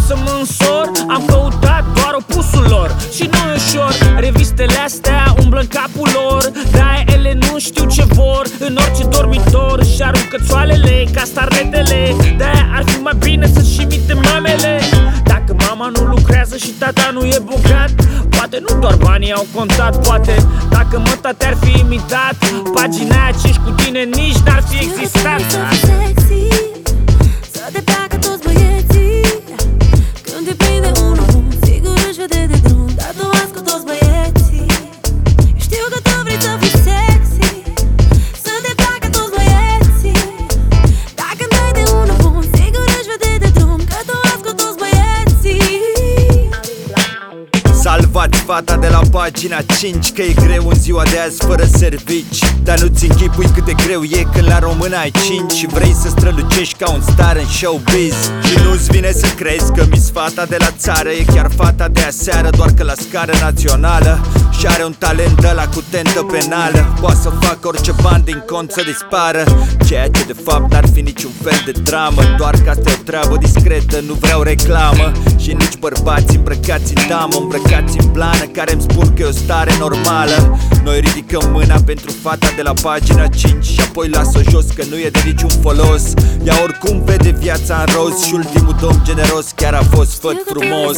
să mă însor, am căutat doar opusul lor. Și nu e ușor, revistele astea umblă în capul lor. De-aia ele nu știu ce vor. În orice dormitor își aruncă țoalele ca starletele. De-aia ar fi mai bine să-și imite mamele. Dacă mama nu lucrează și tata nu e bogat, poate nu doar banii au contat. Poate dacă măta te-ar fi imitat, pagina aia 5 cu tine nici n-ar fi existat. Să te placă toți băieții. Când te prinde unul bun, sigur își vede de drum. Dar tu azi cu toți băieții. Știu că tu vrei să fii sexy. Să te placă toți băieții. Dacă n-ai de unul bun, sigur își vede de drum. Că tu azi cu toți băieții. Salvați fata de la pagina 5, că e greu în ziua de azi fără servici. Dar nu-ți închipui cât de greu e când la română ai 5 și vrei să strălucești ca un star în showbiz. Și nu-ți vine să crezi că Miss Fata de la țară e chiar fata de aseară, doar că la scară națională și are un talent ăla cu tentă penală. Poate să facă orice bani din cont să dispară, ceea ce de fapt n-ar fi niciun fel de dramă. Doar că asta e o treabă discretă, nu vreau reclamă. Și nici bărbați îmbrăcați în damă, îmbrăcați în blană, care îmi spun că e o stare normală. Noi ridicăm mâna pentru fata de la pagina 5 și apoi las-o jos că nu e de niciun folos. Ea oricum vede viața în roz și ultimul domn generos chiar a fost făt frumos.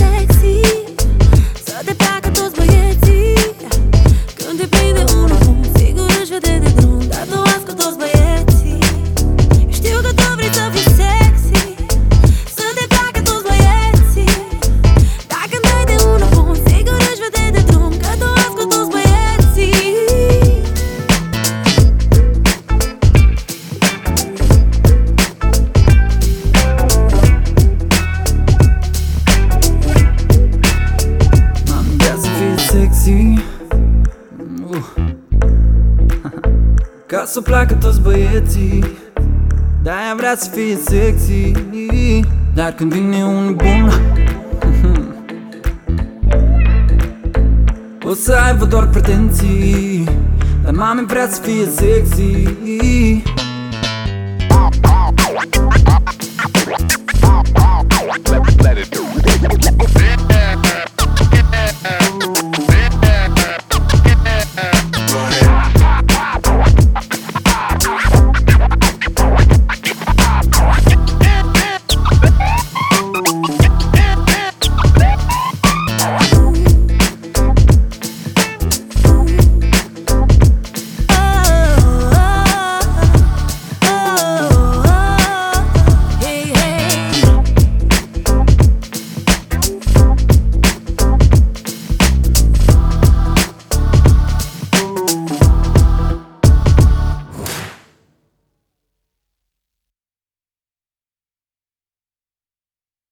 Să te placă toți băieții. Când te prinde unul bun, sigur își vede de drum. Dar tu azi cu toți băieții. Știu că tu vrei să fii sexy. Să te placă toți băieții. Dacă n-ai de unul bun, sigur își vede de drum. Că tu azi cu toți băieții. Mami vrea să fie sexy. Ca să placă toți băieții. De-aia vrea să fie sexy. Dar când vine unul bun, o să aibă doar pretenții. Dar mami vrea să fie sexy.